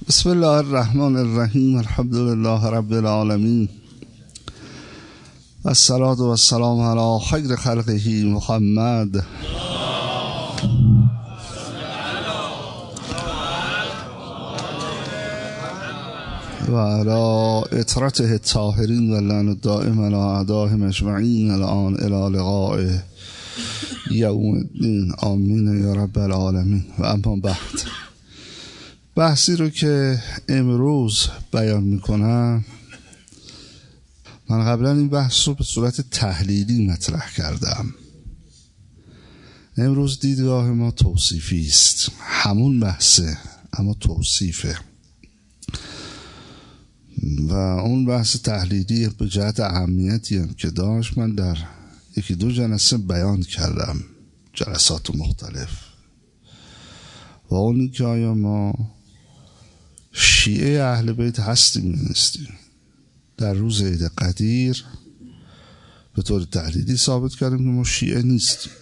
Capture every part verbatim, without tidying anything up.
بسم الله الرحمن الرحیم. الحمد لله رب العالمین و الصلاة و السلام علی خیر خلقه محمد و علی اطرته الطاهرین و لعن الدائم علی اعدائهم اجمعین الان الی لقاء یوم الدین. آمین یا رب العالمین. و اما بعد، بحثی رو که امروز بیان میکنم، من قبلا این بحث رو به صورت تحلیلی مطرح کردم. امروز دیدگاه ما توصیفی است، همون بحثه اما توصیفه و اون بحث تحلیلی به جهت اهمیتی هم که داشت من در یکی دو جلسه بیان کردم، جلسات مختلف، و اونی که آیا ما شیعه اهل بیت هستیم یا نیستیم. در روز عید قدیر به طور تحلیلی ثابت کردیم که ما شیعه نیستیم.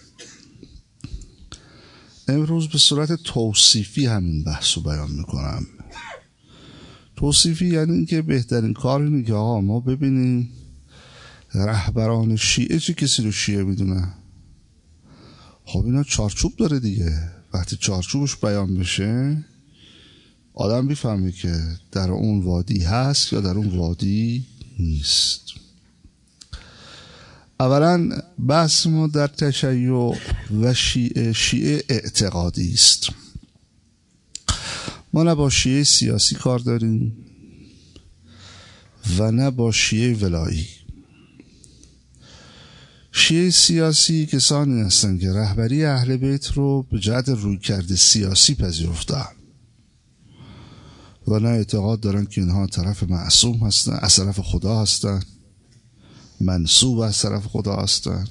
امروز به صورت توصیفی همین بحث رو بیان میکنم. توصیفی یعنی این که بهترین کار اینه که آقا ما ببینیم رهبران شیعه چه کسی رو شیعه میدونن. خب اینا چارچوب داره دیگه. وقتی چارچوبش بیان بشه آدم بیفهمه که در اون وادی هست یا در اون وادی نیست. اولا بحث ما در تشیع و شیعه شیعه اعتقادی است. ما نه با شیعه سیاسی کار داریم و نه با شیعه ولایی. شیعه سیاسی کسانی هستند که رهبری اهل بیت رو به جهت رویکرد سیاسی پذیرفتن و نه اعتقاد دارن که اینها طرف معصوم هستن، از طرف خدا هستن، منسوب از طرف خدا هستن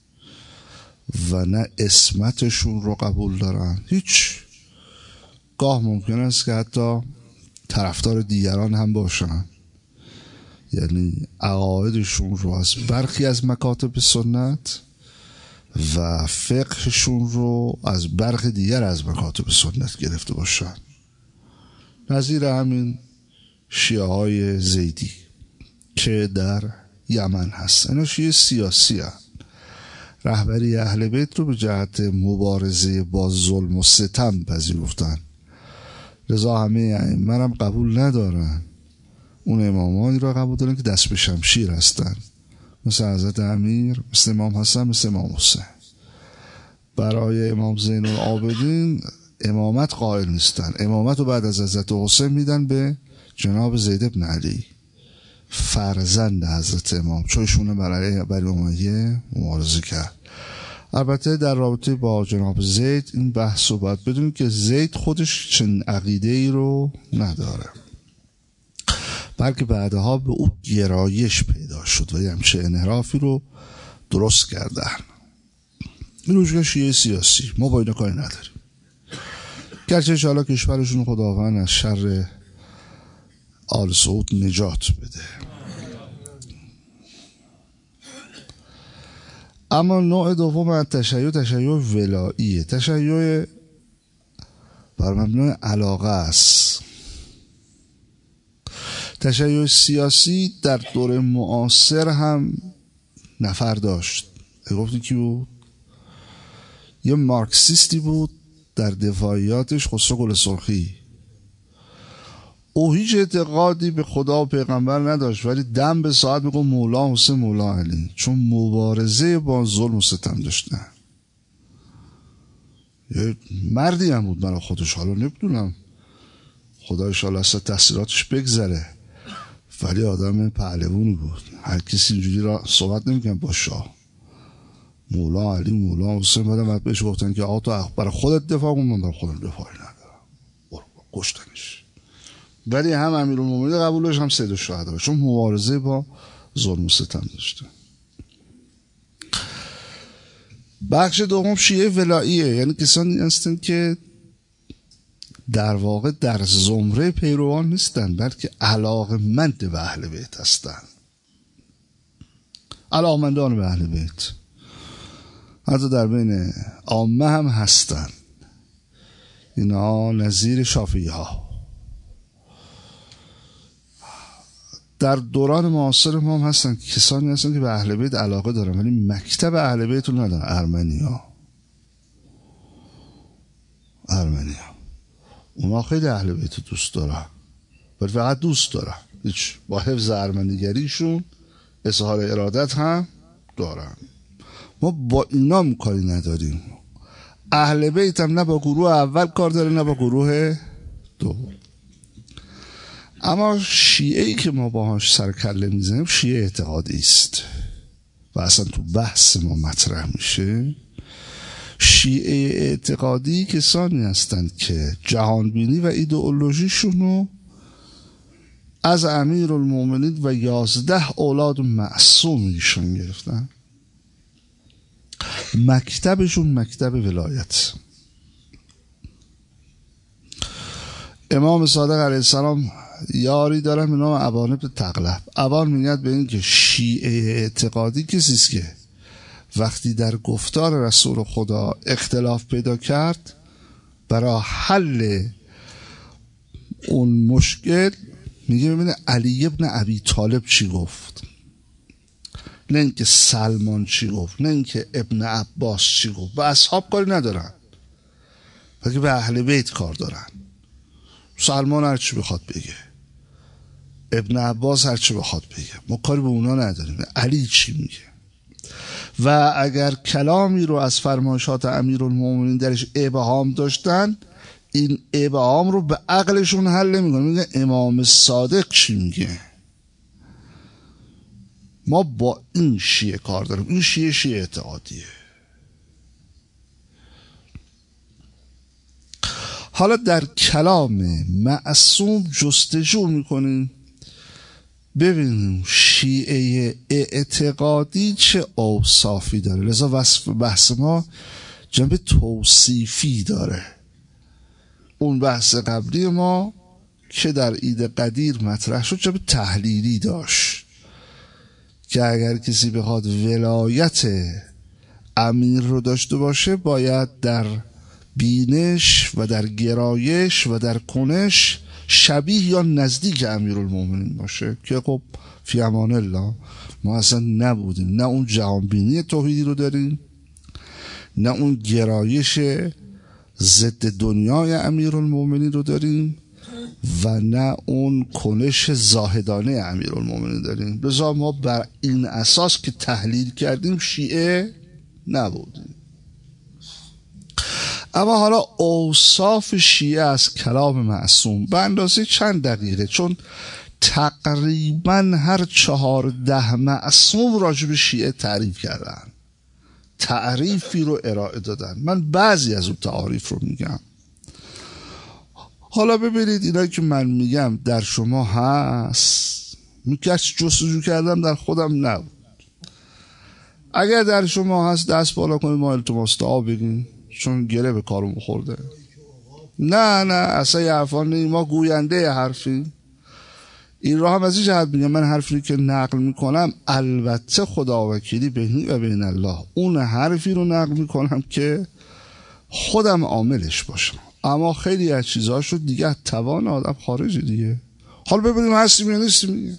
و نه اسمتشون رو قبول دارن. هیچ. گاه ممکن است که حتی طرفدار دیگران هم باشن، یعنی عقایدشون رو از برخی از مکاتب سنت و فقهشون رو از برخی دیگر از مکاتب سنت گرفته باشن. نظیر همین شیعه های زیدی که در یمن هست. اینا شیعه سیاسی هست. رهبری اهل بیت رو به جهت مبارزه با ظلم و ستم پذیرفتن. لذا همه ائمه هم قبول ندارن. اون امامانی را قبول دارن که دست به شمشیر هستن، مثل حضرت امیر، مثل امام حسن، مثل امام حسین. برای امام زین العابدین امامت قائل نیستن. امامت رو بعد از حضرت حسین میدن به جناب زید بن علی، فرزند حضرت امام، چون ایشون برای برای امیه مبارزه کرد. البته در رابطه با جناب زید این بحث رو باید بدونیم که زید خودش چنین عقیده ای رو نداره، بلکه بعدها به او گرایش پیدا شد و یه همچه انحرافی رو درست کردن. این روشگاه شیعه سیاسی، ما با اینا کاری نداریم، گرچه انشاءالله کشورشون خداوند از شر آل سعود نجات بده. اما نوع دوم از تشیع تشیع ولاییه. تشیع بر مبنای علاقه است. تشیع سیاسی در دور معاصر هم نفر داشت. گفتیم که بود یه مارکسیستی بود، در دفاعیاتش خسرو گل سرخی. او هیچ اعتقادی به خدا و پیغمبر نداشت، ولی دم به ساعت میگه مولا حسین مولا علی، چون مبارزه با ظلم و ستم داشتن. یه مردی هم بود برای خودش، حالا نمیدونم خدا انشاءالله از تحصیلاتش بگذره، ولی آدم پهلوونی بود. هر کسی اینجوری را صحبت نمیکنه با شاه مولا علی مولا حسین. بعدم بعد بهش گفتن که آقا تو برای خودت دفاع کن، من برای خودم دفاعی ندارم، برو کشتنش. ولی هم امیرالمومنین قبولش هم سید الشهدا، چون مبارزه با ظلم و ستم داشته. بخش دوم شیعه ولاییه، یعنی کسانی هستن که در واقع در زمره پیروان نیستن، بلکه علاقمند به اهل بیت هستن، علاقمندان به اهل بیت. حتی در بین عامه هم هستن. اینا نظیر شافعی ها. در دوران معاصر ما هم هستن کسانی هستن که به اهل بیت علاقه دارن ولی مکتب اهل بیت رو ندارن. ارمنیا ارمنیا اونا خیلی اهل بیت رو دوست دارن ولی فقط دوست دارن، هیچ با حفظ ارمنیگریشون اظهار ارادت هم دارن. ما با اینا کاری نداریم. اهل بیت هم نه با گروه اول کار داره نه با گروه دو. اما شیعه‌ای که ما باهاش سر کله میزنیم شیعه اعتقادی است و اصلا تو بحث ما مطرح میشه. شیعه اعتقادی کسانی هستند که جهانبینی و ایدئولوژیشونو از امیرالمومنین و یازده اولاد معصوم ایشون گرفتن. مکتبشون مکتب ولایت. امام صادق علیه السلام یاری دارم به نام ابان بن تغلب. ابان میگد به این که شیعه اعتقادی کسی است که وقتی در گفتار رسول خدا اختلاف پیدا کرد برای حل اون مشکل میگه ببینه علی ابن ابی طالب چی گفت، نه اینکه سلمان چی گفت، نه اینکه ابن عباس چی گفت. به اصحاب کاری ندارن بلکه به اهل بیت کار دارن. سلمان هر چی بخواد بگه، ابن عباس هر چی بخواد بگه، ما کاری به اونا نداریم. علی چی میگه و اگر کلامی رو از فرمایشات امیرالمومنین درش ابهام داشتن این ابهام رو به عقلشون حل نمیکنه. میگه امام صادق چی میگه. ما با این شیعه کار داریم. این شیعه شیعه اعتقادیه. حالا در کلام معصوم جستجو میکنیم ببینیم شیعه اعتقادی چه اوصافی داره. لذا وصف بحث ما جنبه توصیفی داره. اون بحث قبلی ما که در عید قدیر مطرح شد جنبه تحلیلی داشت که اگر کسی بخواد ولایت امیر رو داشته باشه باید در بینش و در گرایش و در کنش شبیه یا نزدیک امیرالمومنین باشه که خب فی امان الله ما اصلا نبودیم. نه اون جهانبینی توحیدی رو داریم، نه اون گرایش ضد دنیای امیرالمومنین رو داریم و نه اون کنش زاهدانه امیرالمومنین داریم. لذا ما بر این اساس که تحلیل کردیم شیعه نبودیم. اما حالا اوصاف شیعه از کلام معصوم به اندازه چند دقیقه، چون تقریبا هر چهارده معصوم راجب شیعه تعریف کردن، تعریفی رو ارائه دادن. من بعضی از اون تعریف رو میگم. حالا ببینید اینا که من میگم در شما هست، میکش جستجو کردم در خودم نبود. اگر در شما هست دست بالا کنید ما التماس دعا بگیم چون گله به کارم خورده. نه نه اصلا یه حرفان نیم. ما گوینده حرفی. این را هم از این جهت میگم من حرفی که نقل میکنم البته خدا وکیلی بینی و بین الله اون حرفی رو نقل میکنم که خودم عاملش باشم، اما خیلی از چیزها شد دیگه توان آدم خارجی دیگه. حالا ببینیم هستیم یا نیستیم دیگه.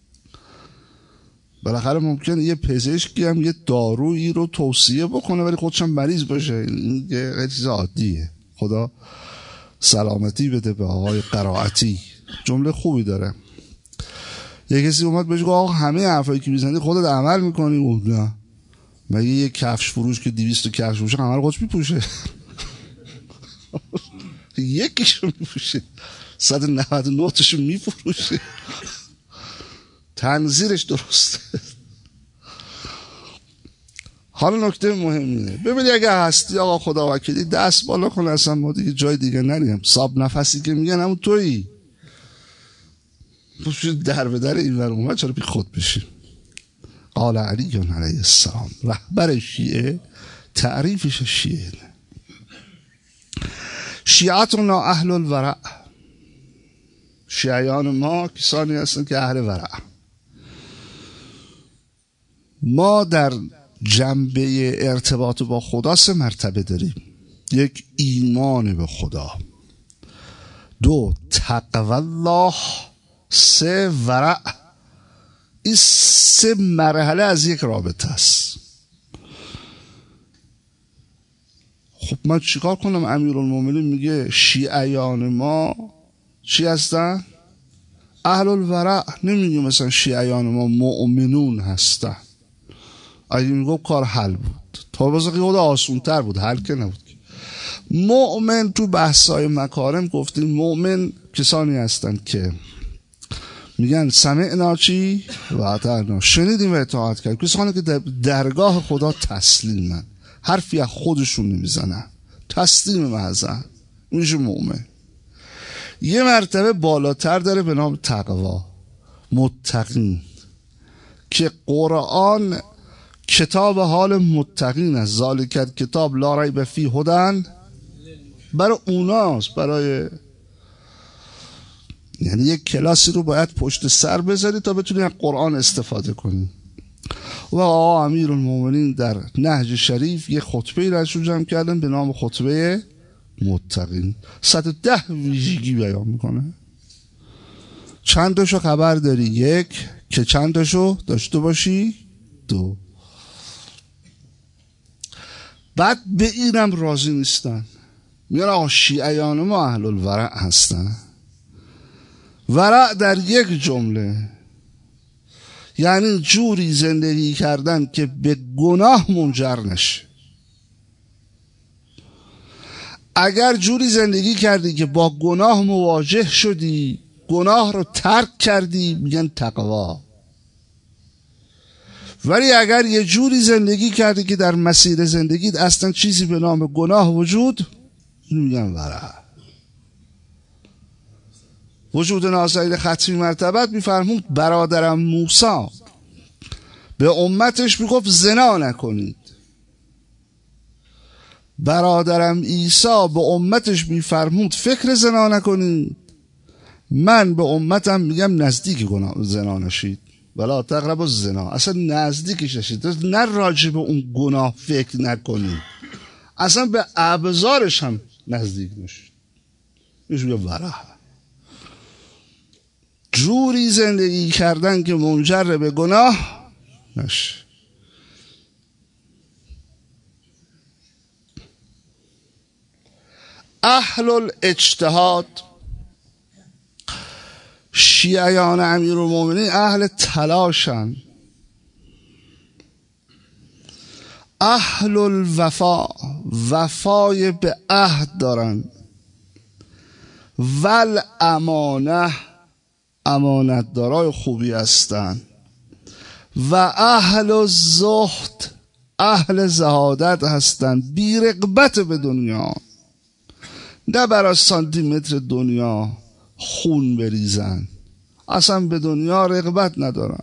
بالاخره ممکنه یه پزشکی هم یه دارویی رو توصیه بکنه ولی خودش هم مریض باشه. این یه چیز عادیه. خدا سلامتی بده به آقای قرائتی. جمله خوبی داره. یه کسی اومد بهش گفت آقا همه حرفایی که میزنی خودت عمل میکنی؟ گفت نه. مگه یه کفش فروش که دویست کفش فروشه عمل خودش میپوشه؟ یکیشو میپوشه، صد و نود و نه تاشو میفروشه. تنظیرش درسته. حالا نکته مهمه ببینید اگه هستی آقا خدا وکیلی دست بالا کن، اصلا ما دیگه جای دیگه نریم. صاحب نفسی که میگن همون تویی. در به در این ور اومد چرا بی خود بشی. قال علی علیه السلام رهبر شیعه تعریفش شیعه شیعتنا اهل الورع. شیعیان ما کسانی هستند که اهل ورع. ما در جنبه ارتباط با خدا سه مرتبه داریم. یک ایمان به خدا، دو تقوی الله، سه ورع این سه مرحله از یک رابطه است. خب من چیکار کنم؟ امیرالمومنین میگه شیعیان ما چی هستن؟ اهل الورع. نمیگه مثلا شیعیان ما مؤمنون هستن. اگه میگو کار حل بود. تا بازه خود آسون تر بود، حل که نبود. مؤمن تو بحثای مکارم گفتیم مؤمن کسانی هستن که میگن سمعنا چی و اطعنا، شنیدیم و اطاعت کردیم. کسانی که در درگاه خدا تسلیمن، حرفی از خودشون نمیزنن، تسلیم محضن، میشه مؤمن. یه مرتبه بالاتر داره به نام تقوا، متقین، که قرآن کتاب حال متقین است. ذالک کتاب لا ریب فیه هدی، برای اوناست. برای یعنی یک کلاسی رو باید پشت سر بذاری تا بتونی از قرآن استفاده کنی. و آقا امیرالمومنین در نهج شریف یه خطبه را جمع کردن به نام خطبه متقین. صد و ده ویژگی بیان میکنه. چند تاشو خبر داری؟ یک. که چند تاشو داشته باشی؟ دو. بعد به اینم راضی نیستن. میگن آقا شیعیان ما اهل الورع هستن. ورع در یک جمله یعنی جوری زندگی کردن که به گناه منجر نشه. اگر جوری زندگی کردی که با گناه مواجه شدی، گناه رو ترک کردی، میگن تقوا. ولی اگر یه جوری زندگی کردی که در مسیر زندگیت اصلا چیزی به نام گناه وجود، میگن ورع. وجود ناصر ختمی مرتبت میفرمود برادرم موسی به امتش میگفت زنا نکنید. برادرم عیسی به امتش میفرمود فکر زنا نکنید. من به امتم میگم نزدیک گناه زنا نشید، ولا تقربوا الزنا. اصلا نزدیکش نشید، نه راجع به اون گناه فکر نکنید، اصلا به ابزارش هم نزدیک نشید. میشه میگه ورع. جوری زندگی کردن که منجر به گناه نشه. اهل الاجتهاد، شیعیان امیرالمومنین اهل تلاشن. اهل الوفا، وفای به عهد دارن. ول امانه، امانت دارای خوبی هستن. و اهل الزهد، اهل زهادت هستن. بی رغبت به دنیا، نه برای سانتی متر دنیا خون بریزن، اصلا به دنیا رغبت ندارن.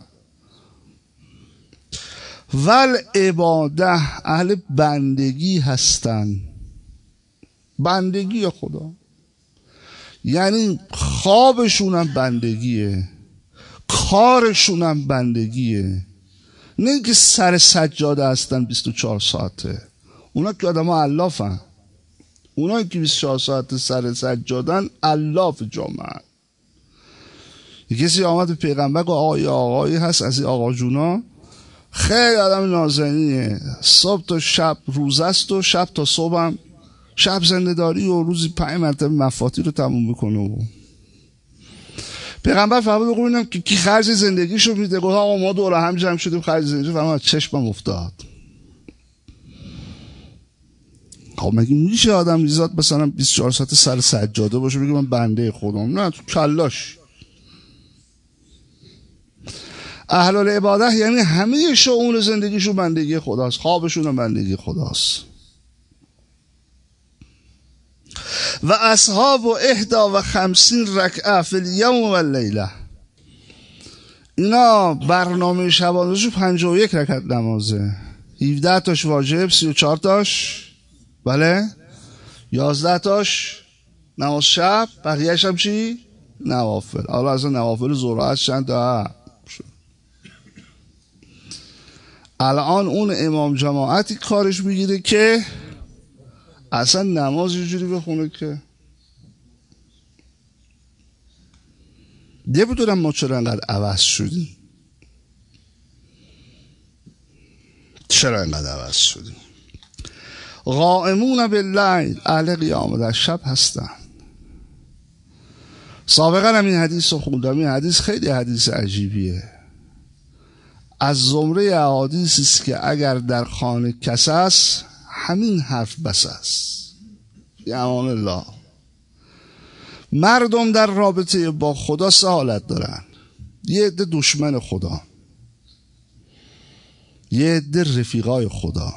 ول عباده، اهل بندگی هستن. بندگی خدا یعنی خوابشونم بندگیه، کارشونم بندگیه. نه که سر سجاده هستن بیست و چهار ساعته. اونا که آدم ها علافن. اونا که بیست و چهار ساعت سر سجادن علاف جامعه. کسی آمد به پیغمبر گفت آقای آقایی هست از این آقا جونا، خیلی آدم نازنینه، صبح تا شب روز است و شب تا صبح هم شب زنده‌داری و روزی پنج مرتبه مفاتی رو تموم میکنه. و پیغمبر فرمود بگوینم که کی خرج زندگیشو میده؟ گفت آقا ما دور هم جمع شدیم خرج زندگیشو. فرمود چشمم افتاد. خب مگه میشه آدم میزاد مثلا بیست و چهار ساعت سر سجاده باشه بگه من بنده خودم؟ نه، تو کلاش. اهل العباده یعنی همه شؤون زندگیشون بندگی خداست، خوابشون بندگی خداست. و اصحاب و احدا و خمسین رکعه فی الیوم و اللیله، اینا برنامه شبانه‌شون پنجاه و یک رکعت نمازه. هفده تاش واجب، سی و چهار تاش بله، یازده تاش نماز شب، بقیه‌اش هم چی؟ نوافل. حالا از نوافل ذرات چند تا؟ الان اون امام جماعتی کارش میگیره که اصلا نماز یه جوری بخونه که نمیدونم ما چرا انقدر عوض شدیم. چرا اینقدر عوض شدیم؟ قائمون باللیل، اهل قیام در شب هستن. سابقا هم این حدیث رو خوندم. این حدیث خیلی حدیث عجیبیه. از زمره احادیثی است که اگر در خانه کس است همین حرف بس است. امان الله. مردم در رابطه با خدا سه حالت دارن. یه عده دشمن خدا، یه عده رفیقای خدا،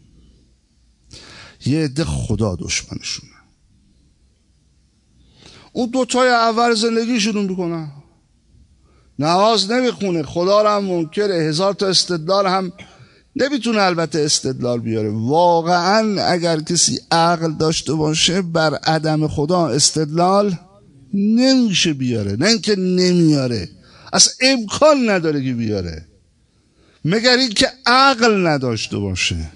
یه عده خدا دشمنشونه. اون دوتای اول زندگی شروع میکنن، نماز نمیخونه، خدا رو هم منکره، هزار تا استدلال هم نمیتونه البته استدلال بیاره. واقعا اگر کسی عقل داشته باشه بر عدم خدا استدلال نمیشه بیاره، نه اینکه نمیاره، اصلا امکان نداره که بیاره، مگر این که عقل نداشته باشه.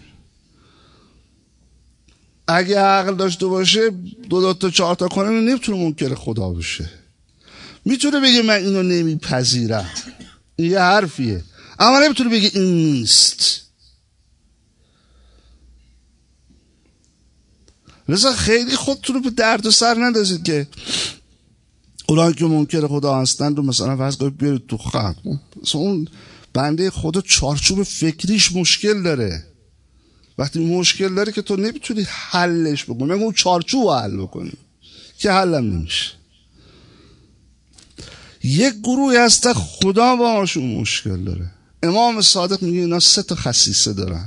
اگه عقل داشته باشه دو دو تا چهار تا کنه نمیتونه منکر خدا بشه. میتونه بگه من اینو نمیپذیرم، این یه حرفیه، اما نمیتونه بگه این نیست. لذا خیلی خودتون رو به درد و سر ندازید که اونایی که منکر خدا هستند و مثلا فرض کنید بیارید تو خط. مثلا اون بنده خدا چارچوب فکریش مشکل داره. وقتی مشکل داره که تو نمیتونی حلش بکنی، مگه اون چارچوب رو حل بکنی که حلم نمیشه. یک گروهی هست خدا باهاشون مشکل داره. امام صادق میگه اینا سه تا خصیصه دارن.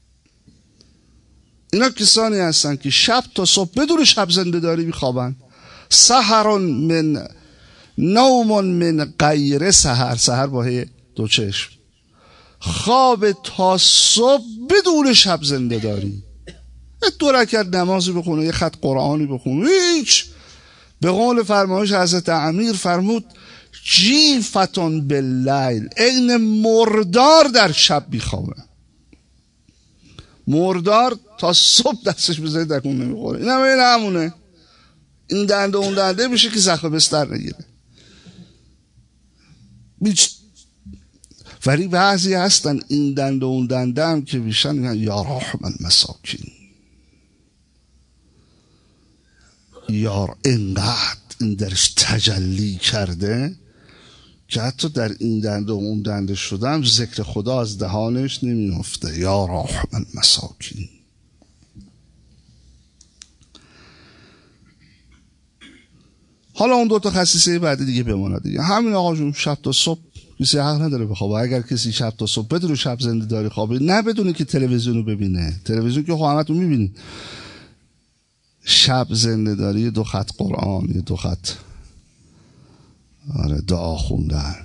اینا کسانی هستن که شب تا صبح بدون شب زنده داری میخوابن. سحر من نوم من غیر سحر، سحر با دو چشم، خواب تا صبح بدون شب زنده داری. دو رکعت نمازی بخونه، یه خط قرآنی بخونه، هیچ. به قول فرمایش حضرت امیر فرمود جیفتون باللیل، این مردار در شب میخوابه. مردار تا صبح دستش بزنی دکون نمیخوره. این همه این همونه. این دنده اون دنده میشه که زخم بستر نگیره. بیچ ولی بعضی هستن این دنده اون دنده هم که بیشن میگن یا رحم المساکین، یار اینقدر این درش تجلی کرده که حتی در این دنده و اون دنده شدم ذکر خدا از دهانش نمیفته. یا رحم المساکین. حالا اون دوتا خصیصه بعدی دیگه بماند دیگه. همین آقا جون شب تا صبح کسی حق نداره بخوابه. اگر کسی شب تا صبح بدون شب زنده داری خوابه، نه بدونه که تلویزیون رو ببینه، تلویزیون که همتون میبینید، شب زنده داری دو خط قرآن، دو خط آره دعا خوندن.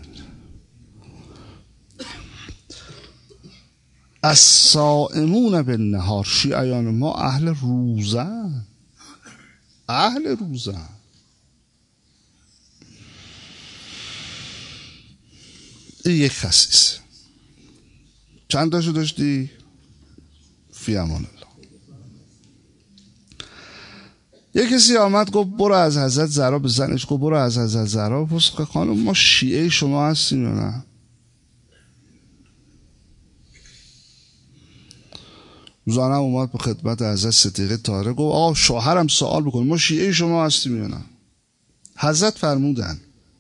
الصائمون بالنهار، شیعیان ما اهل روزن، اهل روزن. این یک خصیص. چند تاشو داشتی؟ فی امان الله. یک کسی آمد گفت برو از حضرت زهرا، به زنش گفت برو از حضرت زهرا بپرس که خانم ما شیعه شما هستیم یا نه؟ زنم اومد به خدمت حضرت صدیقه طاهره گفت آقا شوهرم سوال بکنه ما شیعه شما هستیم یا نه؟ حضرت فرمودن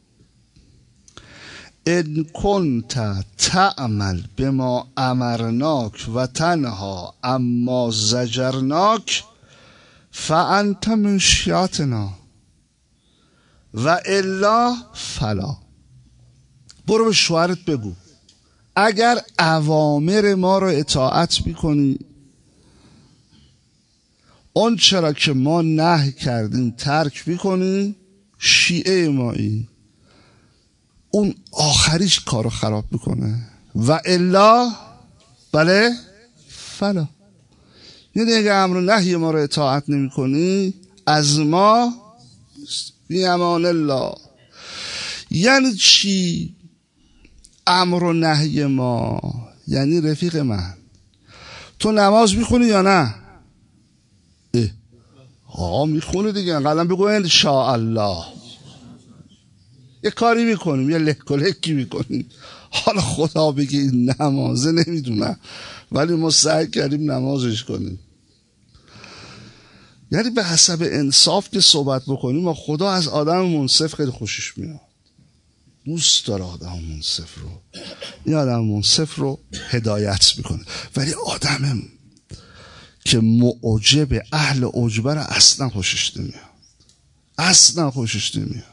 ان کنت تعمل بما امرناک و تنها اما زجرناک فانت من شیعتنا و الا فلا. برو به شوهرت بگو اگر اوامر ما رو اطاعت میکنی، اون چرا که ما نهی کردیم ترک میکنی، شیعه مایی. اون آخریش کارو خراب میکنه. و الا بله فلا. یعنی اگه امر و نهی ما رو اطاعت نمی کنی از ما بی امان الله. یعنی چی امر و نهی ما؟ یعنی رفیق من تو نماز میخونی یا نه؟ اه آقا میخونی دیگه، قلم بگو ان شاء الله. یه کاری میکنیم، یه لک و لکی میکنیم. حالا خدا بگه این نمازه نمیدونم، ولی ما سعی کردیم نمازش کنیم. یعنی به حسب انصاف که صحبت بکنیم و خدا از آدم منصف خیلی خوشش میاد، دوست داره آدم منصف رو. این آدم منصف رو هدایت میکنه. ولی آدم که معجب، اهل عجبه رو اصلا خوشش نمیاد، اصلا خوشش نمیاد.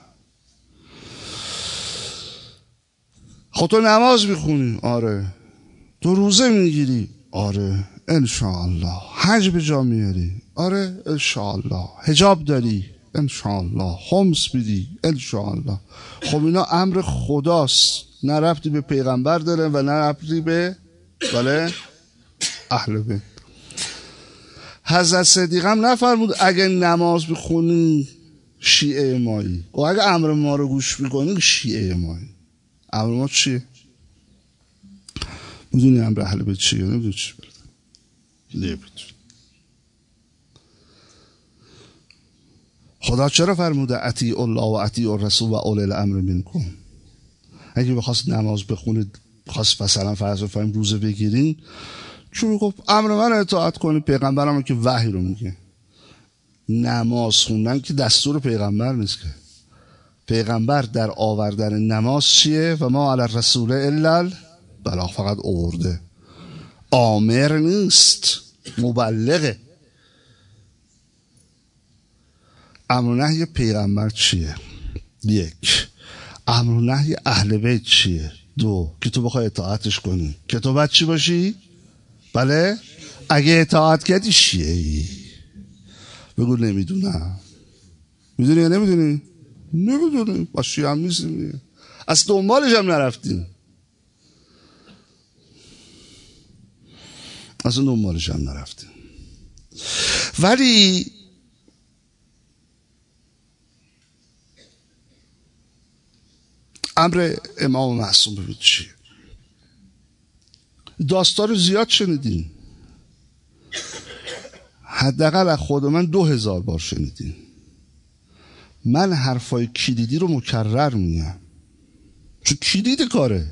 خب تو نماز میخونی؟ آره. تو روزه میگیری؟ آره انشاءالله. حج به جا میاری؟ آره انشاءالله. حجاب داری؟ انشاءالله. خمس میدی؟ انشاءالله. خب اینا امر خداست، نه ربطی به پیغمبر داره و نه ربطی به بله اهل بیت. حضرت صدیق هم نفرمود اگه نماز بخونی شیعه مایی، و اگه امر ما رو گوش میکنی شیعه مایی. امر ما چیه؟ میدونی امر اهل بیت چیه؟ نمیدونی چی برده؟ نمیدونی. خدا چرا فرموده اطیعوا الله و اطیعوا الرسول و اولی الامر منکم؟ اگه بخواست نماز بخونید، خواست مثلا فرض بفرمایید روزه بگیرین، چون گفت امر من اطاعت کنید، پیغمبرم که وحی رو میگه. نماز خوندن که دستور پیغمبر نیست که. پیغمبر در آوردن نماز چیه؟ و ما علی الرسول الا البلاغ، فقط آورده، آمر نیست، مبلغه. امر و نهی پیغمبر چیه؟ یک. امر و نهی اهل بیت چیه؟ دو. که تو بخوای اطاعتش کنی، که تو باید چی باشی؟ بله؟ اگه اطاعت کردی شیعه‌ای. بگو نمیدونم. میدونی یا نمیدونی؟ نمیدونی. با شیعه هم نیستیم، از دنبالش هم نرفتیم، از اون دنبالش هم نرفتیم. ولی امر امام معصوم ببین چیه. داستان رو زیاد شنیدین، حداقل از خود من دو هزار بار شنیدین. من حرفای کلیدی رو مکرر میگم چون کلید کاره.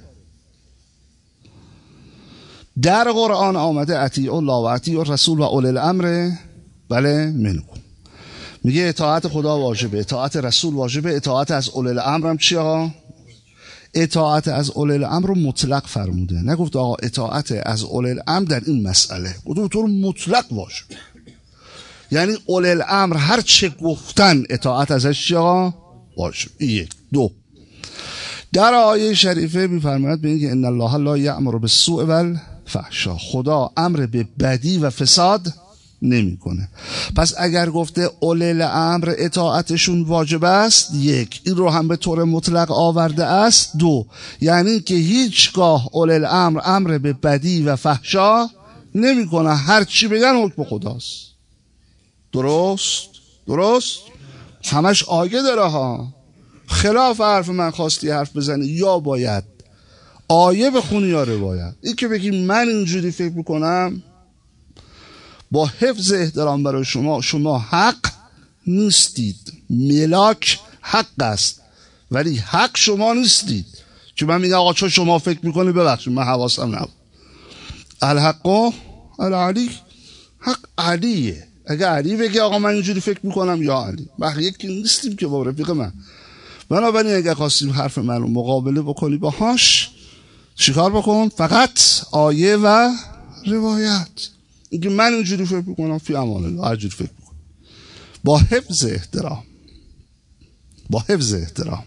در قرآن آمده اطیعوا الله و اطیعوا الرسول و اولی الامر بله منکم. میگه اطاعت خدا واجبه، اطاعت رسول واجبه، اطاعت از اولی الامر هم چیه ها؟ اطاعت از اولی الامر رو مطلق فرموده، نگفت آقا اطاعت از اولی الامر در این مسئله، گفت تو مطلق واجبه. یعنی اولی الامر هر چه گفتن اطاعت ازش چیه ها؟ واجب. یک. دو. در آیه شریفه میفرماید به اینکه ان الله لا یأمر بالسوء والفحشاء، خدا امر به بدی و فساد نمیکنه. پس اگر گفته اولی الامر اطاعتشون واجب است، یک، این رو هم به طور مطلق آورده است. دو، یعنی که هیچگاه اولی الامر امر به بدی و فحشا نمیکنه، هر چی بگن حکم خداست. درست؟ درست؟ همش آیه داره ها. خلاف حرف من خواستی حرف بزنی، یا باید آیه بخونی یا روایت. این که بگی من اینجوری فکر میکنم، با حفظ احترام برای شما، شما حق نیستید، ملاک حق است ولی حق شما نیستید. چون من میگم آقا چون شما فکر میکنی ببخشید من حواسم نبود. الحق العلی، حق علیه. اگه علی بگه آقا من اینجوری فکر میکنم یا علی، بقیه یکی نیستیم که با رفیق من. بنابراین اگه خواستیم حرف من رو مقابله بکنی باهاش، چیکار بکن؟ فقط آیه و روایت. اینکه من اینجوری فکر میکنم فی امان الله، هر جوری فکر میکنم، با حفظ احترام، با حفظ احترام.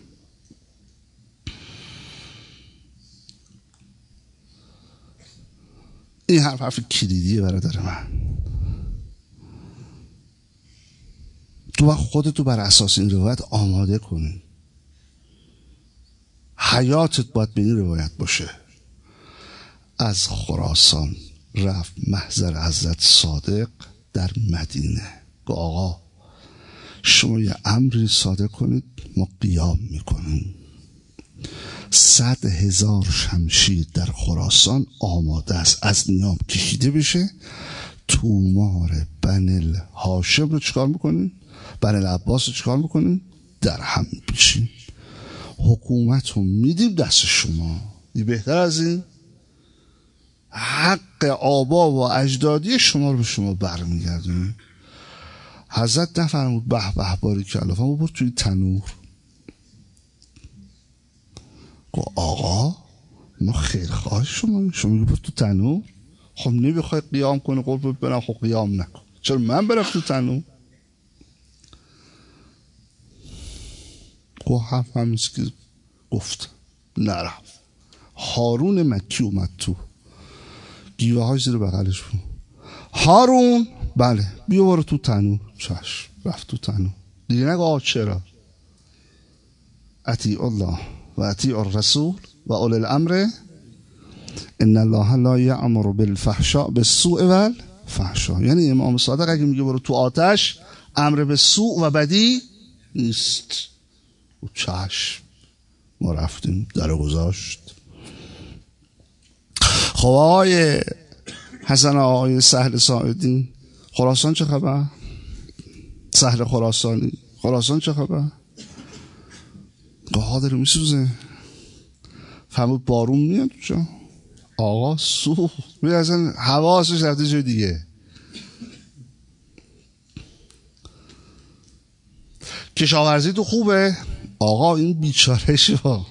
این حرف حرف کلیدیه برادر من. تو خودتو بر اساس این روایت آماده کنی. حیاتت باید به این روایت باشه. از خراسان رفت محضر حضرت صادق در مدینه، گفت آقا شما یه امری صادر کنید ما قیام میکنیم. صد هزار شمشیر در خراسان آماده است از نیام کشیده بشه، تومار بن هاشم رو چکار میکنین؟ بن العباس رو چکار میکنین؟ در هم بشین. حکومت رو میدیم دست شما. این بهتر از این؟ حق آبا و اجدادی شما رو به شما برمیگردونیم. حضرت نفرمود به به باری کلا، فرمود برو توی تنور. گفت آقا ما خیرخواه شما، شما میگه برو تو تنور. خب نمیخوای قیام کنی قربت برم، خب قیام نکن، چرا من برم تو تنور؟ گفت هم همیز که گفت نرفت. هارون مکی اومد تو، گیوه های زیر بغلش بود. هارون بله بیا برو تو تنور. چشم رفت تو تنور. دیگه نگه آقا چرا؟ اطیع الله و اطیع الرسول و اولی الامر ان الله لا یأمر بالفحشاء بالسوء والفحشاء. یعنی امام صادق اگه میگه برو تو آتش، امر به سوء و بدی نیست. و چشم ما رفتیم در گذاشت. خب آقای حسن آقای سهل ساعدی، خراسان چه خبر؟ سهل خراسانی، خراسان چه خبر؟ گاه داره میسوزه. فهمود بارون میاد جا. آقا سوخت، میگه اصلا حواسش رفته جای دیگه. کشاورزی تو خوبه؟ آقا این بیچاره شو.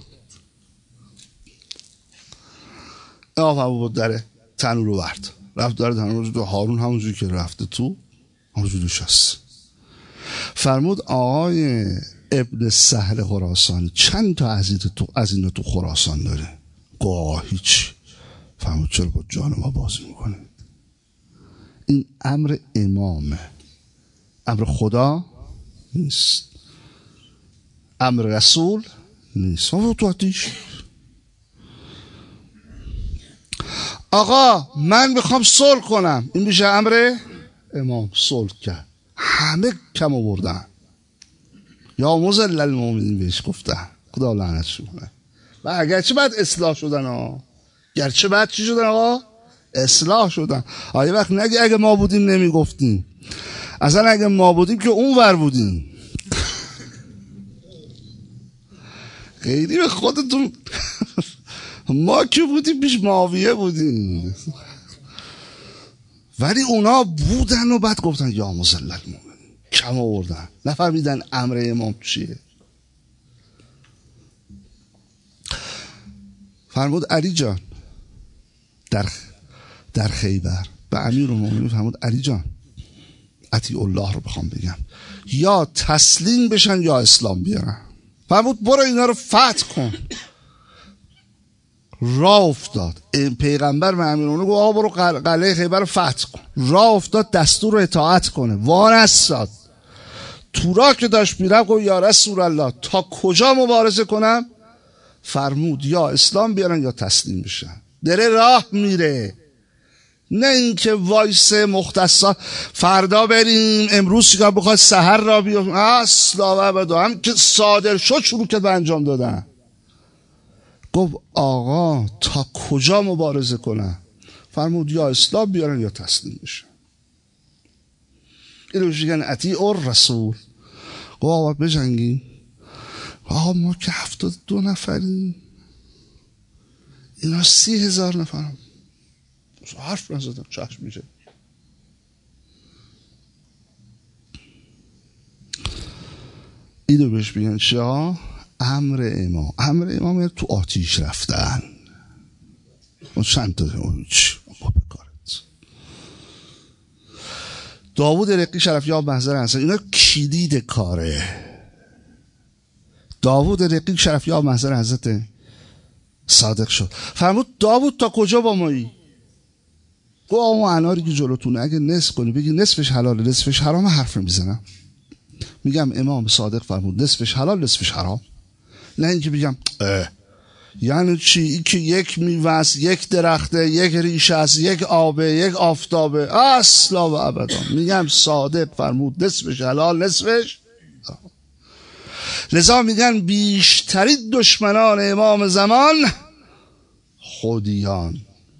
آقا فهمود داره تنور رو برد، رفت داره تنور رو. هارون همونجوری که رفته تو همونجوری شست. فرمود آقای ابن سهل خراسانی چند تا از این تو, از این تو خراسان داره؟ گاه هیچ. فرمود چرا با جان ما بازی میکنه؟ این امر امامه، امر خدا نیست، امر رسول نیست. فرمود تو آتیش. آقا من میخوام صلح کنم، این میشه امر امام. صلح کرد، همه کم آوردن. یا مذل المؤمنین بهش گفتن، خدا لعنتش کنه. و اگرچه بعد اصلاح شدن ها، گرچه بعد چی شدن آقا؟ اصلاح شدن. آیه وقت نگه اگه ما بودیم نمیگفتیم، اصلا اگه ما بودیم که اون ور بودیم. خیلی به خودتون ما که بودیم پیش معاویه بودیم، ولی اونا بودن و بعد گفتن یا مذل المؤمنین، کم آوردن، نفهمیدن امر امام چیه. فرمود علی جان در در خیبر به امیرالمومنین فرمود علی جان اطیع الله رو بخوام بگم، یا تسلیم بشن یا اسلام بیارن. فرمود برو اینا رو فتح کن. راه افتاد. این پیغمبر به امیرالمومنین گفت آقا برو قلعه خیبر رو فتح کن. راه افتاد دستور رو اطاعت کنه، وانستاد. تورا که داشت میرم گفت یا رسول الله تا کجا مبارزه کنم؟ فرمود یا اسلام بیارن یا تسلیم بشن. دره راه میره، نه اینکه وایس مختصا فردا بریم امروز چیکار بخواد سحر را بیام. اصلا و ابدا هم که صادر شد شروع کرد به انجام دادن. گفت آقا تا کجا مبارزه کنم؟ فرمود یا اسلام بیارن یا تسلیم بشن. اینو میگن اطیع الرسول. گفت آقا بجنگیم. آقا ما که هفتاد دو نفریم، اینا سی هزار نفرم. حرف نزدم چشم میشه. اینو بهش بگن چه؟ امر امام. امر امام تو آتیش رفتن. اون چند تا چی بکارت. داوود رقی شرفیاب محضر حسن، اینا کلید کاره. داوود رقی شرفیاب محضر حضرت صادق شد. فرمود داوود تا کجا با مایی؟ گو اون اناری که جلوتونه اگه نصف کنی بگی نصفش حلاله نصفش حرام، حرف میزنم. میگم امام صادق فرمود نصفش حلال نصفش حرام. نه اینکه بگم اه. یعنی چی؟ این که یک میوه، یک درخته، یک ریشه است، یک آبه، یک آفتابه. اصلا و ابدا. میگم صادق فرمود نصفش حلال نصفش حرام. لذا میگن بیشترین دشمنان امام زمان خودیان.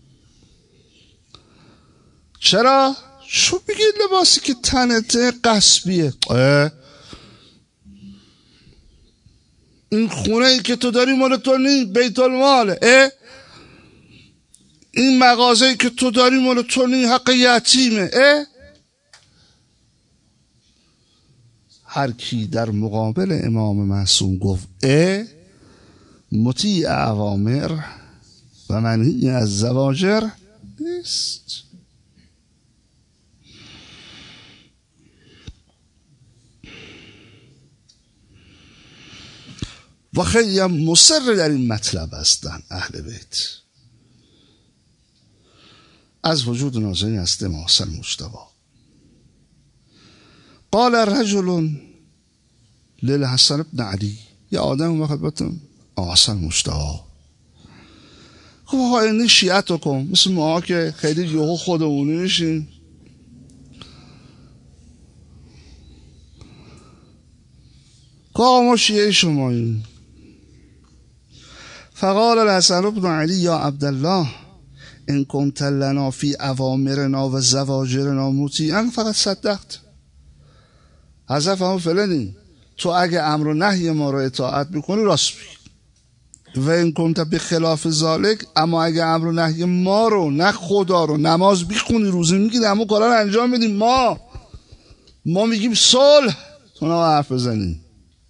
چرا؟ چون میگه لباسی که تنته قصبیه. این خونه ای که تو داری مال تو نی، بیت الماله. اه؟ این مغازه ای که تو داری مال تو نی، حق یتیمه. اه؟ هر کی در مقابل امام معصوم گفت اه، مطیع اوامر و منهی از زواجر نیست. و خیلی هم مصر در این مطلب هستن اهل بیت. از وجود نازنین است امام حسن مجتبی. قال رجل للحسن بن علی، یه آدم وقت باتم حسن مجتبی، خب آقا این شیعت رو کن، مثل ما که خیلی یهو خودمونی میشین. که آقا ما شیعه شماییم. فقال الحسن بن علی یا عبدالله ان کنت لنا فی اوامرنا و زواجرنا مطیعا فقط صدقت. حضرت فرمود فلانی، تو اگه امر و نهی ما رو اطاعت میکنی راست میگی، و این کنت به خلاف ذالک، اما اگه امر و نهی ما رو، نه خدا رو، نماز بیخونی روزه میگیری اما کارا رو انجام میدیم، ما ما میگیم صلح، تو نه حرف بزنی.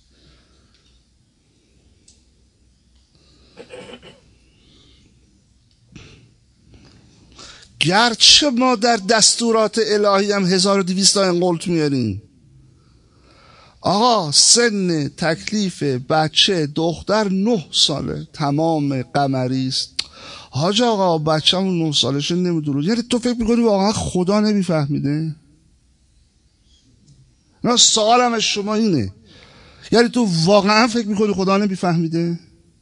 گرچه ما در دستورات الهی هم هزار و دویست تا انقلت میاریم، آقا سن تکلیف بچه دختر نه ساله تمام قمری است. حاج آقا بچه همون نه سالشه نمیدونه، یعنی تو فکر میکنی واقعا خدا نمیفهمیده؟ نه، سوالم از شما اینه، یعنی تو واقعا فکر میکنی خدا نمیفهمیده؟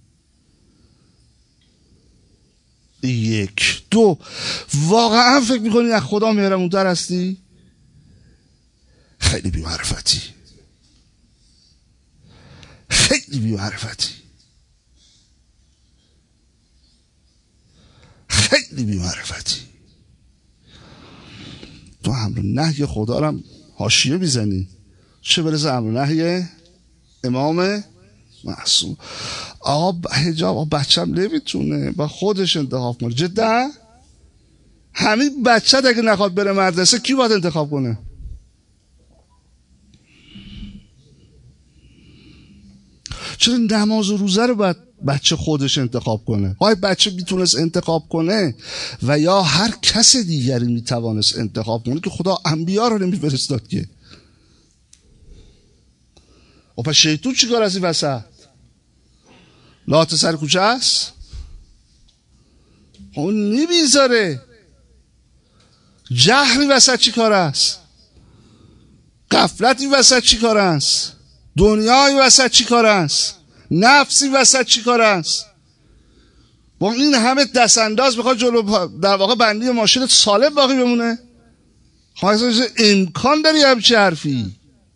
یک. دو، واقعا فکر میکنی از خدا مهربونتر هستی؟ خیلی بی معرفتی، خیلی بی معرفتی، خیلی بی معرفتی. تو امر نهی خدا رو هم حاشیه میزنی، چه برسه امر نهی امام معصوم. آقا حجاب بچه‌م نمیتونه با خودش انتخاب کنه. جدا همین بچه اگه نخواد بره مدرسه کی باید انتخاب کنه؟ چرا نماز و روزه رو باید بچه خودش انتخاب کنه؟ های بچه میتونست انتخاب کنه و یا هر کس دیگری میتوانست انتخاب کنه که خدا انبیا رو نمیفرستاد که. و پس شیطون چیکار از این وسط؟ لات سر کوچه است؟ اون نمیذاره. جهلی وسط چی کار است؟ غفلتی وسط چی کار است؟ دنیای وسط چی کار است؟ نفسی وسط چی کار است؟ با این همه دست انداز بخواد جلو در واقع بندی ماشینت سالم باقی بمونه؟ خواهی امکان داری همچی حرفی؟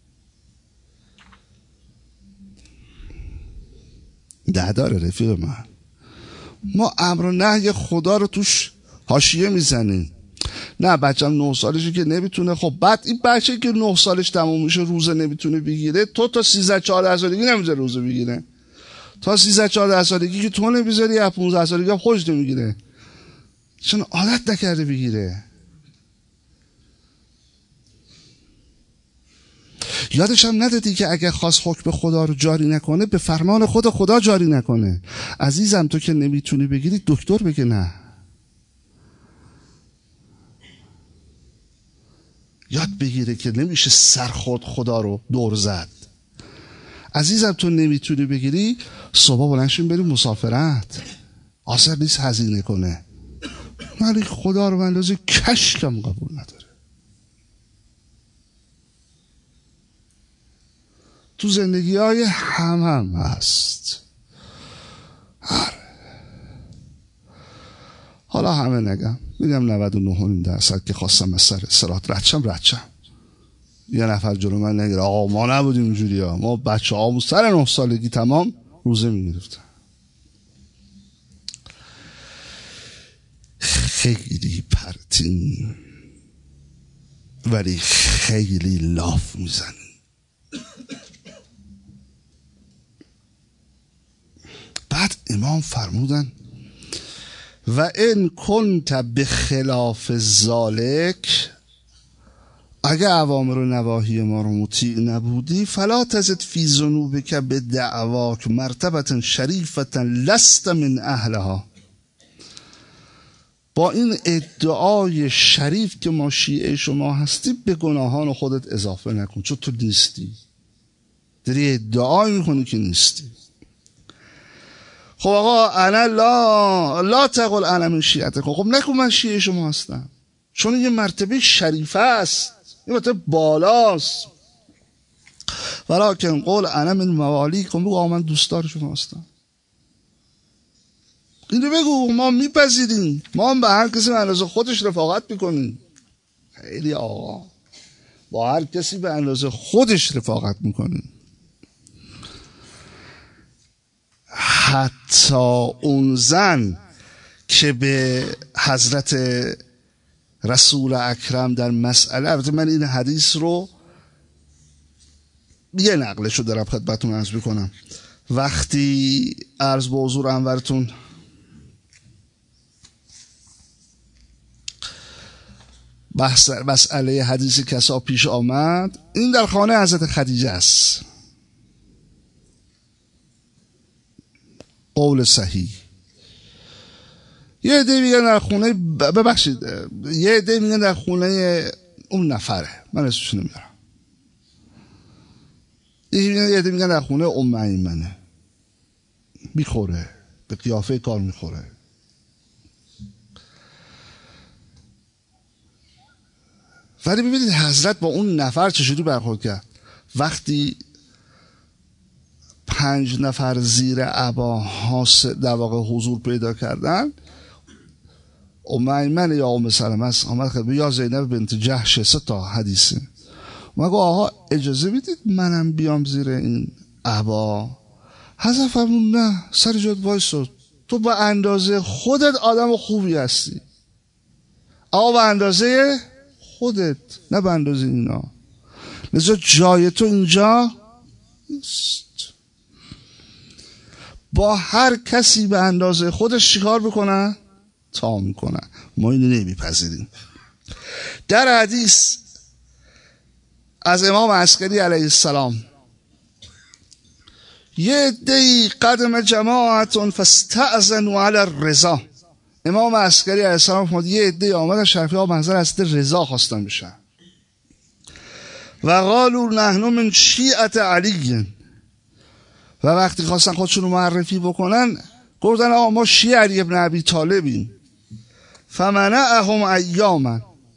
ده داره رفیق من. ما امر و نهی خدا رو توش حاشیه میزنیم. نه بچه‌م نه سالشه که نمیتونه، خب بعد این بچه که نه سالش تموم میشه روزه نمیتونه بگیره، تو تا سیزده چهارده سالگی نمیذاره روزه بگیره. تا سیزده چهارده سالگی که تو نمیذاری، از پانزده سالگی هم خودش نمیگیره، چون عادت نکرده بگیره. یادش هم ندادی که اگه خواست حکم خدا رو جاری نکنه به فرمان خود خدا جاری نکنه. عزیزم تو که نمیتونی بگیری دکتر بگه نه. یاد بگیره که نمیشه سرخورد خدا رو دور زد. عزیزم تو نمیتونی بگیری، صبح بلنشیم بریم مسافرت، آسر نیست هزینه کنه، ولی خدا رو اندازه کشکم قبول نداره. تو زندگی های هم هم هست. هر حالا همه نگم، میگم نود و نه درصد که خواستم از سر صراط ردشم ردشم. یه نفر جلو من نگیره آقا ما نبودیم اینجوری ها، ما بچه هامون سر نه سالگی تمام روزه میگرفتن. خیلی پرتین ولی خیلی لاف میزنی. بعد امام فرمودن و ان کنت بخلاف ذالک، اگه اوامر و نواهی ما رو مطیع نبودی، فلا تزد فی ذنوبک بدعواک مرتبة شریفة لست من اهلها، با این ادعای شریف که ما شیعه شما هستی به گناهان خودت اضافه نکن، چون تو نیستی، داری ادعای میکنی که نیستی. خب آقا انا لا لا تقل انا من شیعتکم، خب نکن من شیعه شما هستم، چون یه مرتبه شریفه است، یه مرتبه بالاست. ولکن قول انا من موالیکم، بگو آقا من دوستدار شما هستم، اینو بگو، ما میپذیریم، ما هم به هر کسی به اندازه خودش رفاقت میکنیم. خیلی آقا، با هر کسی به اندازه خودش رفاقت میکنیم. حتی اون زن که به حضرت رسول اکرم در مسئله، البته من این حدیث رو یه نقلش رو دارم خدمتتون عرض بکنم، وقتی عرض به حضور انورتون بحث مسئله حدیث کسا پیش آمد، این در خانه حضرت خدیجه است، قول صحیح. یه عده میگن در خونه، ببخشید یه عده میگن در خونه اون نفره، من اسمش نمیارم، یه عده میگن در خونه ام ایمنه، میخوره به قیافه کار میخوره. ولی ببینید حضرت با اون نفر چجوری برخورد کرد. وقتی پنج نفر زیر عبا در واقع حضور پیدا کردن، ام ایمن یا ام سلمه است آمد خدمت یا زینب بنت جحش، سه تا حدیثه، مگه آقا اجازه میدید منم بیام زیر این عبا؟ حضرت فرمود نه، سر جات وایسا، تو به اندازه خودت آدم خوبی هستی، آقا به اندازه خودت، نه به اندازه اینا، لذا جای تو اینجا نیست. با هر کسی به اندازه خودش چیکار بکنن؟ تا میکنن. ما اینو نمیپذیریم. در حدیث از امام عسکری علیه السلام، یه عده‌ای قدم جماعتون فاستأذنوا علی الرضا، امام عسکری علیه السلام فرمود یه عده‌ای آمدن شرفی ها منظر از رضا خواستن بشن و قالوا نحن من شیعت علی، و وقتی خواستن خودشون رو معرفی بکنن گفتن آقا ما شیعه علی ابن ابی طالبیم. فمنعهم ایاما،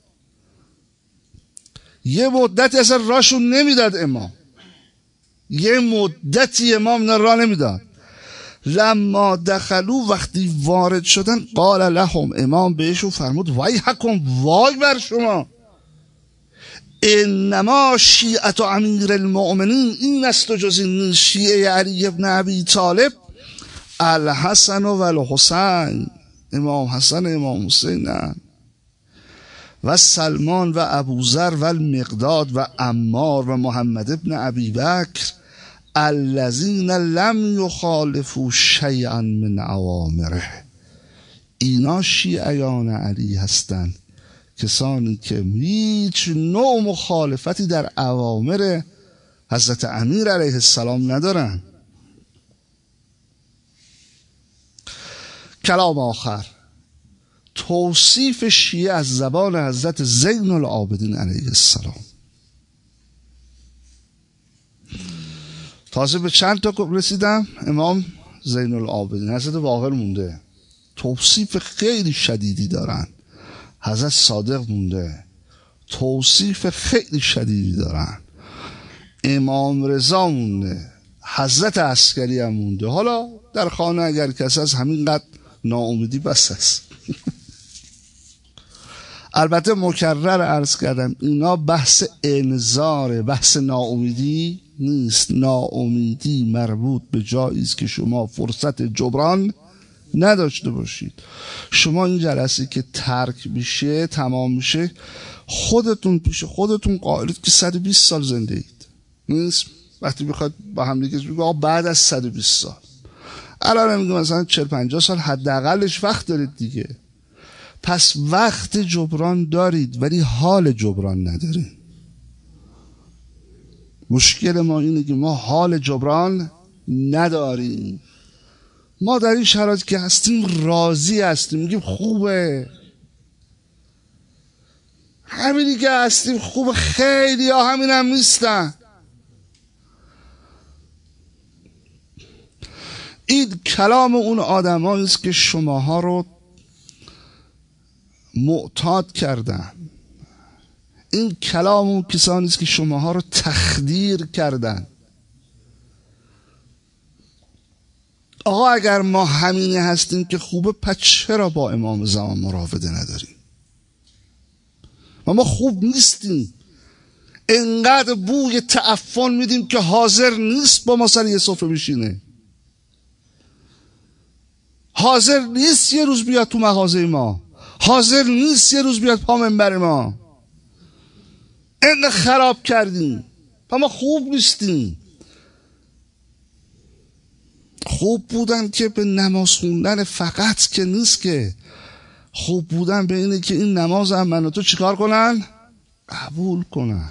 یه مدتی اصلا راشون نمیداد امام، یه مدتی امام نه راه نمیداد. لما دخلوا، وقتی وارد شدن، قال لهم، امام بهشون فرمود ویحکم، وای بر شما، انما شیعت امیر المؤمنین، این است و جز این شیعه علی ابن ابی طالب، الحسن و الحسین، امام حسن امام حسین و سلمان و ابوذر و المقداد و عمار و محمد ابن ابی بکر، الذین لم یخالفوا شیئا من اوامره، اینا شیعیان علی هستند، کسانی که هیچ نوع مخالفتی در اوامر حضرت امیر علیه السلام ندارن. کلام آخر، توصیف شیعه از زبان حضرت زین العابدین علیه السلام. تازه به چند تا رسیدم، امام زین العابدین، حضرت باقر مونده، توصیف خیلی شدیدی دارن، حضرت صادق مونده، توصیف خیلی شدیدی دارن، امام رضا مونده، حضرت عسکری هم مونده. حالا در خانه اگر کسی از همینقدر ناامیدی بس است. البته مکرر عرض کردم اینا بحث انذاره، بحث ناامیدی نیست. ناامیدی مربوط به جایی است که شما فرصت جبران نداشته باشید. شما این جلسه که ترک میشه، تمام میشه، خودتون پیش خودتون قائلید که صد و بیست سال زنده اید. نیست وقتی بخواد با هم دیگه بگید بعد از صد و بیست سال الان میگه مثلا چهل پنجاه سال حداقلش وقت دارید دیگه. پس وقت جبران دارید ولی حال جبران ندارید. مشکل ما اینه که ما حال جبران نداریم. ما در این شرایطی که هستیم راضی هستیم، میگیم خوبه، همینی که هستیم خوبه. خیلی ها همین هم نیستن. این کلام اون آدم هاییست که شماها رو معتاد کردن. این کلام اون کسانیست که شماها رو تخدیر کردن. آقا اگر ما همینی هستیم که خوبه، پس چرا با امام زمان مراوده نداریم؟ و ما خوب نیستیم، انقدر بوی تعفن میدیم که حاضر نیست با ما سر یه سفره بشینه، حاضر نیست یه روز بیاد تو مغازه ما، حاضر نیست یه روز بیاد پا منبر ما. انقدر خراب کردیم و ما خوب نیستیم. خوب بودن که به نماز خوندن فقط که نیست، که خوب بودن به اینه که این نماز هم من و تو چیکار کنن؟ قبول کنن.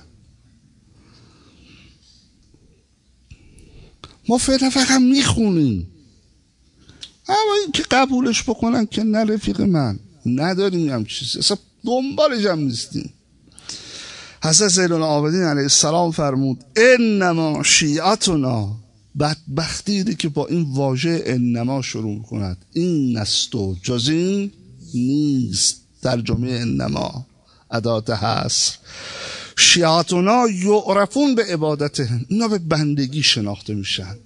ما فعلا فقط میخونیم، اما این که قبولش بکنن که نه رفیق من، نداریم هم چیزی، اصلا دنبالش هم نیستیم. حضرت زین العابدین علیه السلام فرمود انما شیعتنا، بدبختی دی که با این واژه انما شروع کند، این است و جز این نیست. ترجمه انما ادات حصر. شیعتنا یعرفون به عبادته، اینا به بندگی شناخته میشن.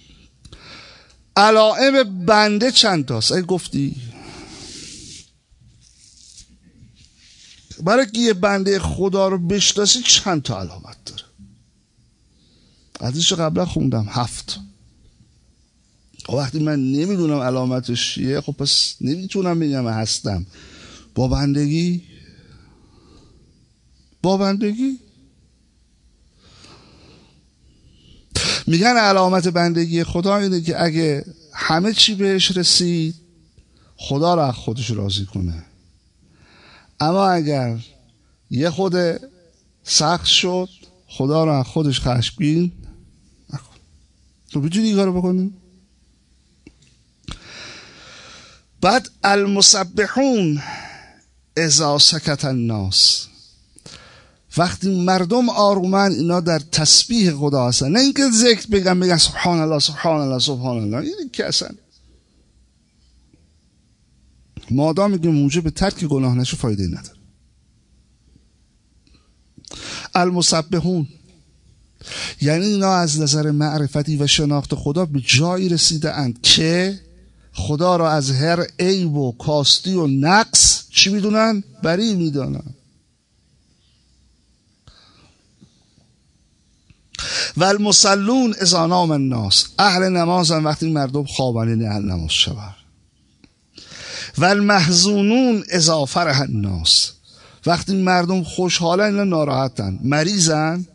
علائم بنده چند تاست؟ ای گفتی برای که یه بنده خدا رو بشناسی چند تا علامت داره؟ حدیثش قبلا خوندم هفت. وقتی من نمیدونم علامتش چیه، خب پس نمیتونم بگم هستم. با بندگی با بندگی میگن علامت بندگی خدا اینه که اگه همه چی بهش رسید خدا رو از خودش راضی کنه، اما اگر یه خود سخت شد خدا رو از خودش خشمگین نکن. تو بجوری این کارو بکنیم؟ بعد المسبحون اذا سکت الناس، وقتی مردم آرومن اینا در تسبیح خدا هستن، نه اینکه ذکر بگن بگن سبحان الله سبحان الله سبحان الله. این که اصلا مادامی که موجب ترک گناه نشه فایده نداره. المسبحون یعنی اینا از نظر معرفتی و شناخت خدا به جایی رسیده اند که خدا را از هر عیب و کاستی و نقص چی میدونن؟ بری میدونن. و المصلون اذا نام الناس، اهل نمازن وقتی مردم خوابن، یعنی اهل نماز شبن. و المحزونون اذا فرح الناس، وقتی مردم خوشحالن اینا ناراحتن. مریضن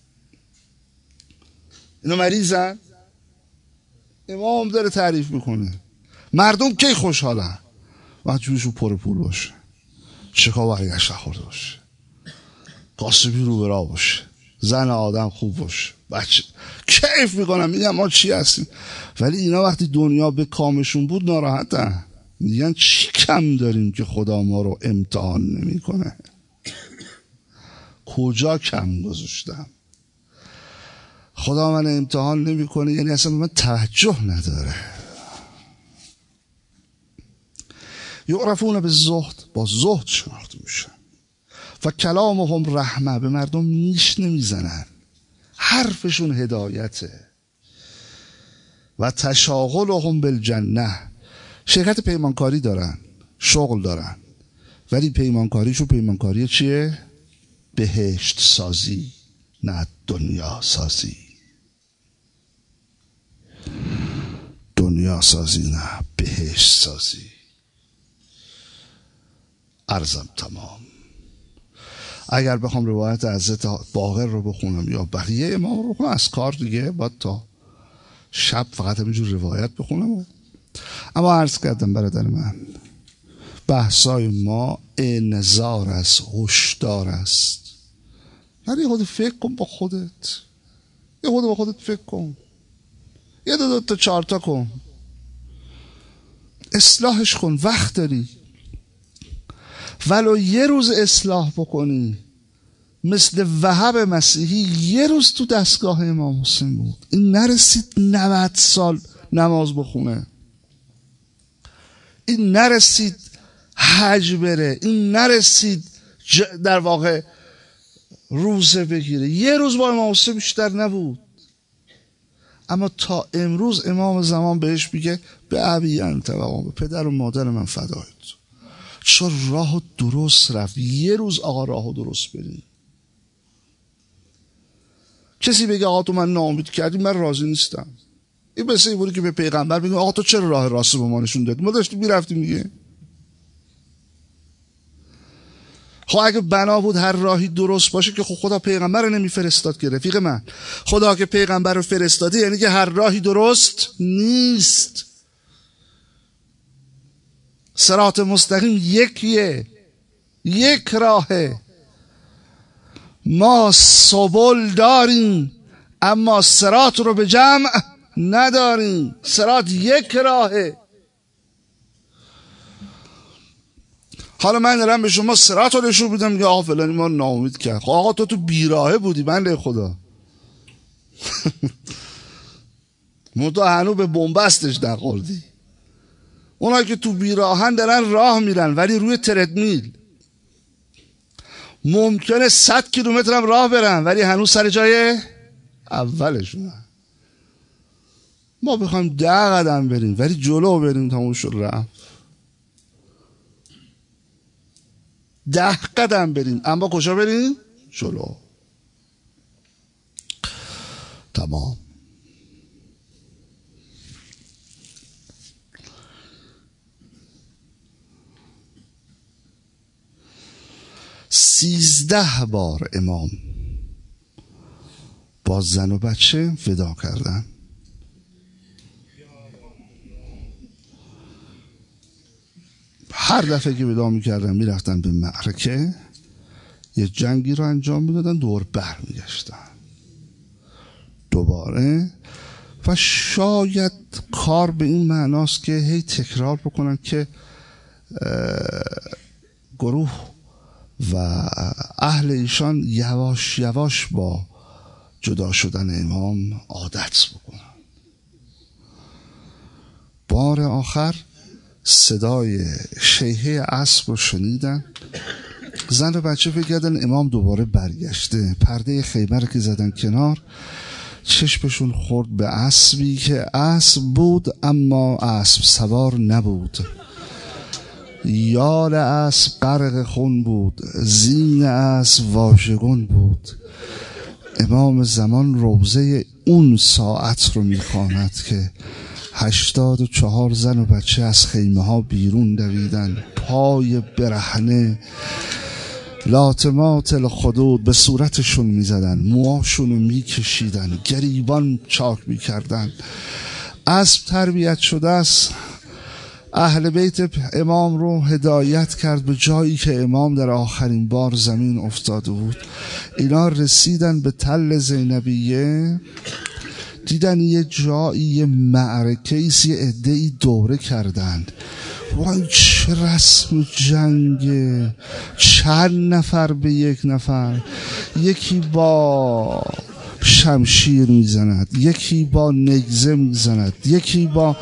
اینا مریضن. امام داره تعریف میکنه مردم کی خوشحالن؟ وقتی جوشو پر پول باشه، شکا برگشت خورده باشه، کاسبی رو برا باشه، زن آدم خوب باشه، بچه کیف میکنن، میگن ما چی هستیم. ولی اینا وقتی دنیا به کامشون بود ناراحتن، میگن چی کم داریم که خدا ما رو امتحان نمیکنه؟ کجا کم گذاشتم؟ خدا من امتحان نمیکنه، یعنی اصلا من توجه نداره. یعرفون به زهد، با زهد شناخته میشن. و کلامهم رحمه، به مردم نیش نمیزنن، حرفشون هدایته. و تشاغلهم بالجنه، شرکت پیمانکاری دارن، شغل دارن، ولی پیمانکاریشون پیمانکاری چیه؟ بهشت سازی، نه دنیا سازی. دنیا سازی نه بهشت سازی. عرضم تمام. اگر بخوام روایت حضرت باقر رو بخونم یا بقیه امام رو بخونم، از کار دیگه باید تا شب فقط همینجور روایت بخونم. اما عرض کردم برادر من، بحثای ما انذار است، هشدار است. هر یه خود فکر کن با خودت، یه خود با خودت فکر کن، یه دو, دو تا چهار تا کن، اصلاحش کن. وقت داری، ولو یه روز اصلاح بکنی. مثل وهب مسیحی یه روز تو دستگاه امام حسین بود، این نرسید نود سال نماز بخونه، این نرسید حج بره، این نرسید در واقع روزه بگیره. یه روز با امام حسین بیشتر نبود. اما تا امروز امام زمان بهش میگه به ابی انت و به پدر و مادر من فدایت، چون راهو درست رفت. یه روز آقا راهو درست بری. کسی بگه آقا تو من ناامید کردی، من راضی نیستم. این مثل این بود که به پیغمبر بگیم آقا تو چرا راه راست به ما نشون دادی، ما داشتیم میرفتیم دیگه. خب اگه بنا بود هر راهی درست باشه که خب خدا پیغمبر رو نمیفرستاد که رفیق من. خدا که پیغمبر رو فرستاده یعنی که هر راهی درست نیست. صراط مستقیم یکیه، یک راهه. ما سبل داریم اما صراط رو به جمع نداریم. صراط یک راهه. حالا من دارم به شما صراط رو نشون میدم که آقا فلانی ما ناامید کرد. خب آقا تو تو بیراهه بودی بنده خدا. منتها هنو به بنبستش نخوردی. اونایی که تو بیراهن دارن راه میرن ولی روی تردمیل. ممکنه صد کیلومتر هم راه برن ولی هنوز سر جای اولشون. ما بخوایم ده قدم بریم ولی جلو بریم تموم شد رفت. ده قدم بریم اما کجا بریم؟ جلو. تمام. سیزده بار امام با زن و بچه ودا کردن. هر دفعه که ودا میکردن میرفتن به معرکه، یه جنگی رو انجام میدادن، دور بر میگشتن دوباره. و شاید کار به این معناست که هی تکرار بکنن که گروه و اهل ایشان یواش یواش با جدا شدن امام عادت بکنن. بار آخر صدای شیهه اسب رو شنیدن. زن و بچه فکر کردن امام دوباره برگشته. پرده خیمه رو که زدن کنار، چشمشون خورد به اسبی که اسب بود اما اسب سوار نبود. یال اسب غرق خون بود، زین اسب واژگون بود. امام زمان روزه اون ساعت رو میخواند که هشتاد و چهار زن و بچه از خیمه ها بیرون دویدن، پای برهنه، لاطمات الخدود به صورتشون میزدن، موهاشون رو میکشیدن، گریبان چاک میکردن. اسب تربیت شده است. اهل بیت امام رو هدایت کرد به جایی که امام در آخرین بار زمین افتاده بود. اینا رسیدن به تل زینبیه، دیدن یه جایی یه معرکه ایست، یه عده‌ای دوره کردن. وای چه رسم جنگه، چند نفر به یک نفر، یکی با شمشیر میزند، یکی با نگزه میزند، یکی با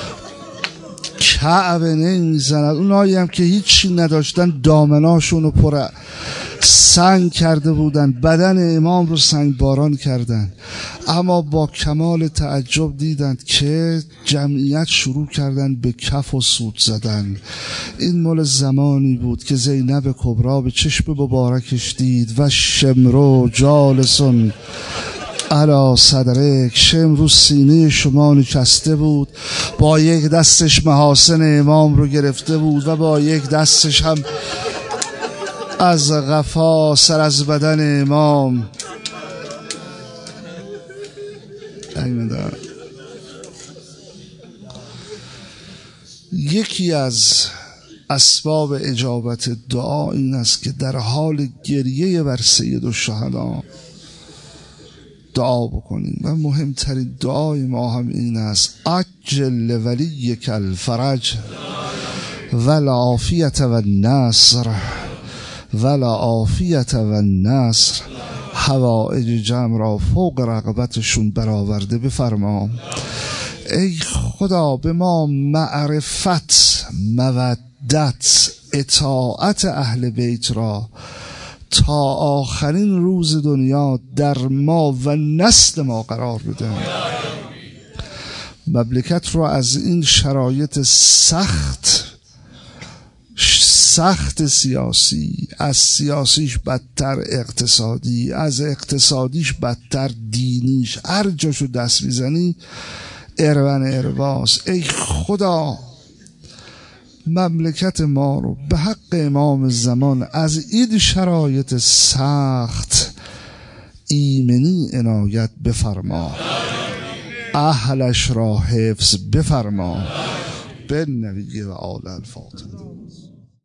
کعبه میزند. اونایی هم که هیچی نداشتن دامناشون رو پر سنگ کرده بودن، بدن امام رو سنگ باران کردن. اما با کمال تعجب دیدند که جمعیت شروع کردن به کف و سود زدن. این مال زمانی بود که زینب کبرا به چشم مبارکش دید و شمرو جالسون علا صدرک، شم رو سینه شما نشسته بود، با یک دستش محاسن امام رو گرفته بود و با یک دستش هم از قفا سر از بدن امام. یکی از اسباب اجابت دعا این است که در حال گریه بر سید الشهدا دعا بکنیم و مهمترین دعای ما هم این است: عجل ولیک الفرج والعافیت و النصر والعافیت و النصر. حوائج جمع را فوق رغبتشون برآورده بفرما. ای خدا به ما معرفت، مودت، اطاعت اهل بیت را تا آخرین روز دنیا در ما و نسل ما قرار بده. مملکت رو از این شرایط سخت سخت سیاسی، از سیاسیش بدتر اقتصادی، از اقتصادیش بدتر دینیش، هر جاشو دست میزنی ارون ارواس. ای خدا مملکت ما رو به حق امام زمان از این شرایط سخت ایمنی عنایت بفرما، اهلش را حفظ بفرما. به نبی و آل الفاتحه.